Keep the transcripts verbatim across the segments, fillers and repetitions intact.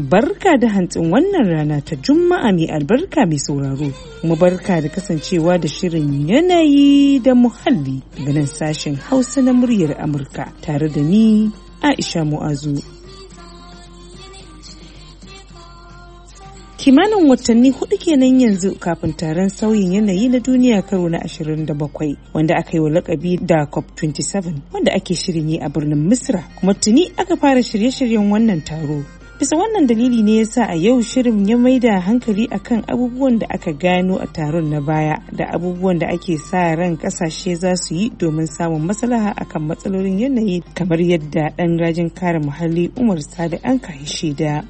Barka da hantsin wannan rana ta Juma'a mai albarka mai sauraro. Mu barka da kasancewa da shirin yanayi da muhalli daga nan sashen Hausa na muryar Amurka tare da ni Aisha Mu'azu. Kimanin watanni hudu kenan yanzu kafin taron sauyin yanayi na duniya karo na ashirin da bakwai wanda aka yi wa lakabi da COP ashirin da bakwai wanda ake shirin yi a birnin Misra, kuma tuni aka fara shirye-shiryen wannan taro. Bisa wannan dalili ne yasa a yau shirin ya maida hankali akan abubuwan da aka gano a taron na baya da abubuwan da ake sa ran kasashe za su yi domin samun maslaha akan matsalolin yanayi, kamar yadda ɗan rajin kare muhalli Umar Sadi an kai shaida.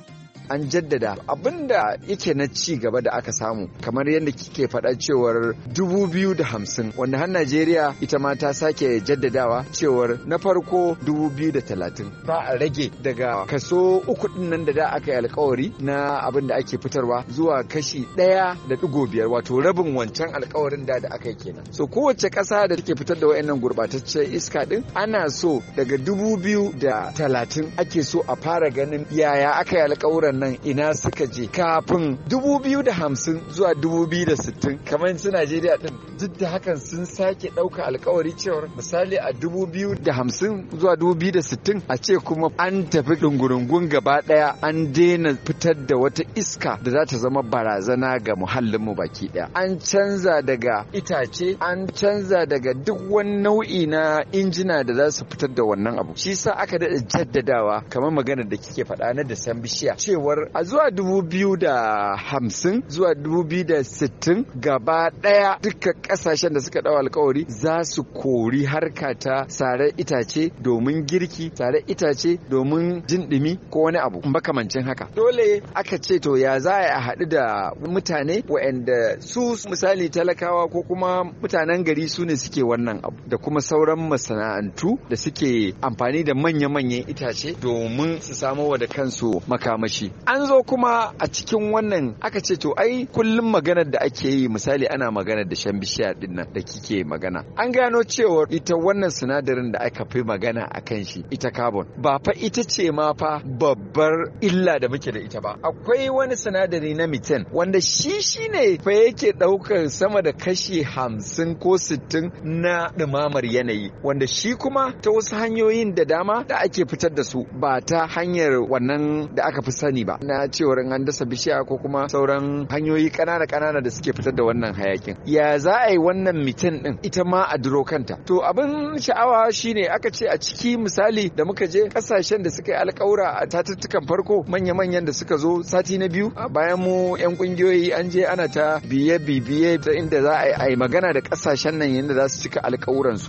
An jaddada abinda yake na ci gaba da aka samu, kamar yadda kike faɗa cewar dubu biyu da hamsin, wanda har Najeriya ita ma ta sake jaddadawa cewar na farko dubu biyu da talatin za a rage daga kaso uku din nan da da aka yi alkawari na abin da ake fitarwa zuwa kashi ɗaya da ɗigo biyar, wato rabin wancan alkawarin da da aka yi kenan. So kowace ƙasa da take fitar da wayannan gurɓataccen iska din ana so daga dubu biyu da talatin ake so a fara ganin yaya aka yi alkawuran nan ina suka je kafin dubu biyu da hamsin zuwa dubu biyu da sittin, kamar su Najeriya din duk da hakan sun sake ɗauka alkawari cewar misali a dubu biyu da hamsin zuwa dubu biyu da sittin a ce kuma an tafi ɗungurungun gaba ɗaya, an daina fitar da wata iska da za ta zama barazana ga muhallinmu baki ɗaya. An canza daga itace, an canza daga duk wani nau'i na injina da za su fitar da wannan abu. Shi sa aka daɗa jaddadawa kamar maganar da kike faɗa na dasan bishiya cewa a zuwa dubu biyu da hamsin zuwa dubu biyu da sittin gaba ɗaya duka ƙasashen da suka ɗau alkawari za su kori harka ta sare itace domin girki, sare itace domin jin ɗumi ko wani abu makamancin haka. Dole aka ce to ya za a haɗu da mutane waɗanda su misali talakawa ko kuma mutanen gari su ne suke wannan abu, da kuma sauran masana'antu da suke amfani da manya-manyan itace domin su samo wa da kansu makamashi. An zo kuma a cikin wannan aka ce to ai kullum maganar da ake yi misali ana maganar da shan bishiya din nan da kike magana. An gano cewa ita wannan sinadarin da aka fi magana a kan shi, ita carbon, ba fa ita ce ma fa babbar illa da muke da ita ba. Akwai wani sinadari na methane wanda shi shine fa yake daukar sama da kashi hamsin ko sittin na ɗumamar yanayi, wanda shi kuma ta wasu hanyoyin da dama da ake fitar da su ba ta hanyar wannan da aka fi sani ba, na cewar an dasa bishiya ko kuma sauran hanyoyi kanana kanana da suke fitar da wannan hayakin. Ya za a yi wannan mitin din ita ma a duro kanta? To abin sha'awa shine aka ce a ciki misali da muka je kasashen da suka yi alƙawura a tatuttukan farko manya-manyan da suka zo sati na biyu bayan mu yan kungiyoyi an je ana ta biye-biye ta inda za a yi magana da kasashen nan yadda za su cika alƙawuransu.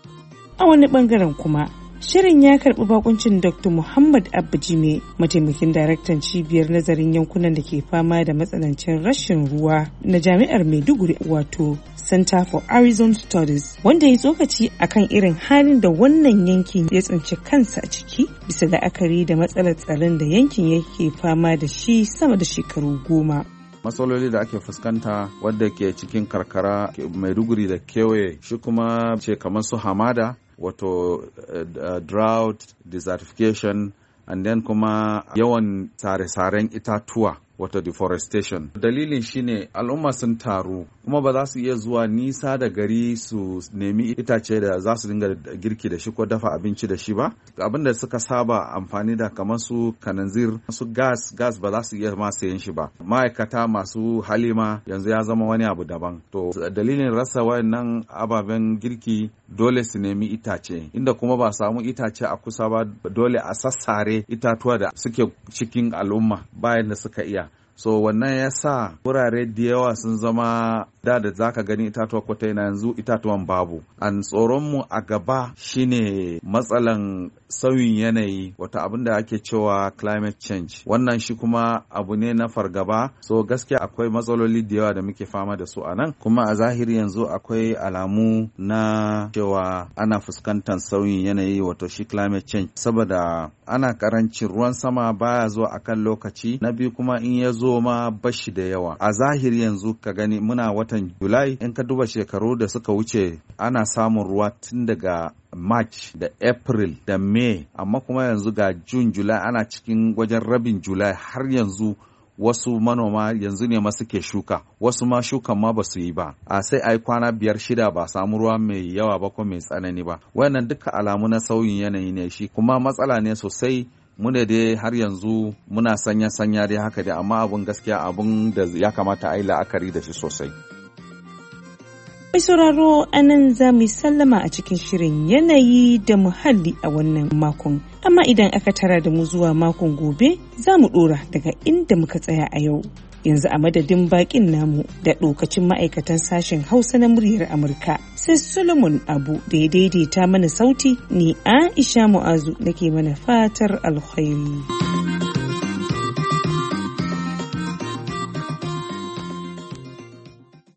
A wani bangaren kuma shirin ya karɓi bakuncin Doctor Muhammad Abba Jime, mataimakin daraktan cibiyar nazarin yankunan da ke fama da matsanancin rashin ruwa na Jami'ar Maiduguri, wato Center for Horizon Studies, wanda ya tsokaci akan irin halin da wannan yankin ya tsinci kansa a ciki bisa la'akari da matsalar tsaron da yankin yake fama da shi sama da shekaru goma. matsaloli da ake fuskanta wadda ke cikin karkara Maiduguri da kewaye shi kuma ce kamar su hamada, wato uh, drought, desertification, and then kuma yawan sare-saren itatuwa, wato deforestation. Dalilin shine al'umma sun taru kuma ba za su iya zuwa nisa da gari su nemi itace da za su dinga girki da shi ko dafa abinci da shi ba. Abin da suka saba amfani da kamar su kananzir, su gas, gas ba za su iya ma sayen shi ba. Ma'aikata masu halima yanzu ya zama wani abu daban. To dalilin rasa wayannan ababen girki dole su nemi itace, inda kuma ba samu itace a kusa ba dole a sassare itatuwa da suke cikin al'umma bayan da suka iya. So wannan ya sa wurare da yawa sun zama da da zaka gani itatuwa kwata yana yanzu itatuwan babu. An tsoronmu a gaba shine matsalan sauyin yanayi, wata abin da ake cewa climate change. Wannan shi kuma abu ne na fargaba. So gaskiya akwai matsaloli da yawa da muke fama da su a nan, kuma a zahiri yanzu akwai alamu na cewa ana fuskantar sauyin yanayi, wato shi climate change, saboda ana karancin ruwan sama baya zuwa akan lokaci. Na biyu kuma in ya zo zo ma bashi da yawa. A zahiri yanzu ka gani muna watan Julai, in ka duba shekaru da suka wuce ana samun ruwa tun daga March da April da May, amma kuma yanzu ga June, July ana cikin wajen rabin July har yanzu wasu manoma yanzu ne ma suke shuka, wasu ma shukan ma ba su yi ba, a sai ai kwana biyar shida ba samu ruwa mai yawa ba ko mai tsanani ba. Wannan duka alamu na sauyin yanayi ne shi, kuma matsala ne sosai. Mu ne dai har yanzu muna sanya-sanya dai haka dai, amma abun gaskiya abun da ya kamata a yi la'akari da shi sosai. Mai sauraro anan za mu sallama a cikin shirin yanayi da muhalli a wannan makon. Amma idan aka tara da mu zuwa makon gobe za mu ɗora daga inda muka tsaya a yau. Yanzu a madadin bakin namu da ɗokacin ma'aikatan sashen Hausa na muryar Amurka, sai Solomon Abu da ya daidaita mana sauti, ni Aisha Mu'azu nake mana fatar alkhairi.